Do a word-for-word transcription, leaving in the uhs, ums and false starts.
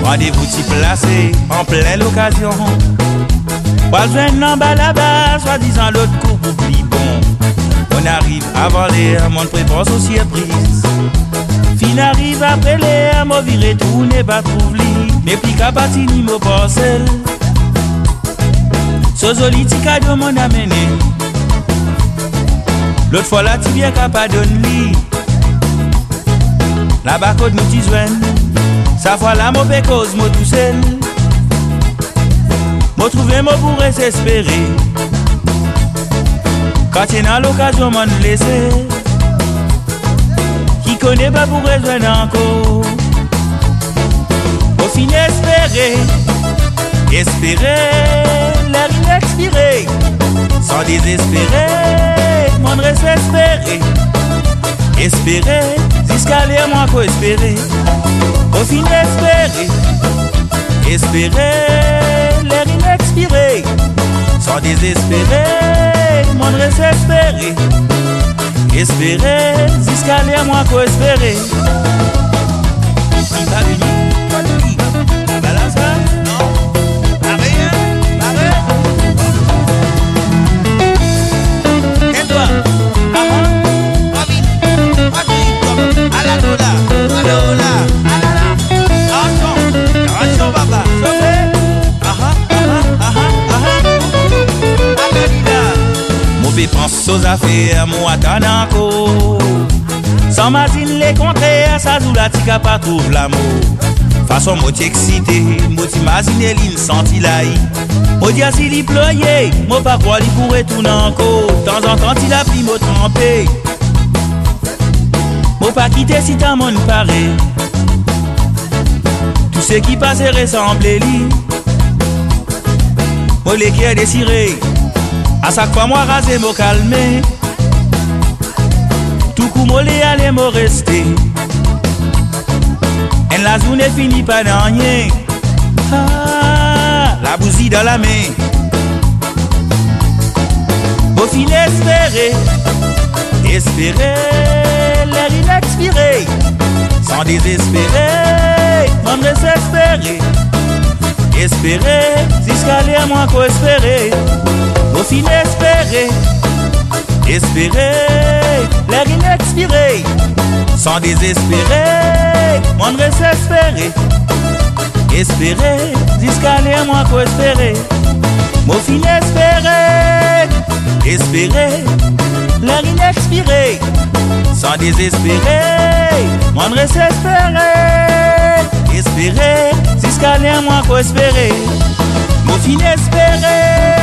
Rendez-vous t'y placé en pleine occasion. Pas besoin en bas là-bas, soi-disant l'autre coup oublie bon. On arrive avant l'air, mon prépare aux surprises. Fin arrive après l'air, mon viré tourne, pas trouve lit. Mais puis qu'à partir ni mon parcelle. Sozoli ti cadeau mon amené. L'autre fois là, tu viens qu'à pas donner lit. Là-bas, côté nous t'y joignent. Sa fois là, mon pécose, mon tout seul. Mon trouvé, mon pour espérer. Quand tu as l'occasion, m'en laisser. Qui connaît pas pour rejoindre encore. Au fin, espérer. Espérer. L'air inexpiré. Sans désespérer. Mon reste espérer. Espérer. Jusqu'à l'air, moi, faut espérer. Au fin, espérer. Espérer. L'air inexpiré. Sans désespérer. Mon reste espérer. Espérer. Jusqu'à l'air, moi, faut espérer. Qui va venir? Pas de qui? Balance ça? Non. Arrête. Arrête. Et toi? Ah ah. Ravi. Ravi. À la dola. À la dola. À la la. Attention. Attention, papa. Sauvé. Ah ah. Ah ah. Ah ah. Agadida. Mauvais pense aux affaires, moi attends encore. Sans m'azine les contraires, ça joue la tika pas trouve l'amour. Façon moi t'excité, moi t'imagine l'ine senti l'aïe. Moi dis si l'y ployé, moi pas quoi l'y pourrait tourner encore. Temps en temps il a pris moi trempé. Moi pas quitter si t'as mon paré. Tout ce qui passe ressemble l'y. Moi les qui est désiré. À chaque fois moi raser moi calmer. Tout coup moi les aller moi rester. Et la journée finit pas dans rien. Ah, la bousille dans la main. Au fin espérer. Espérer. L'air inexpiré. Sans désespérer. On reste espérer. Espérer. Jusqu'à l'air moi qu'on espérer. Au fin espérer. Espérer. L'air inexpiré. Sans désespérer. On reste espérer. Espérer. Jusqu'à l'air moi qu'on espérer. Au fin espérer. Espérer. L'air inexpiré. Sans désespérer. On reste espérer. Espérer. Jusqu'à l'air moi qu'on espérer. Au fin espérer.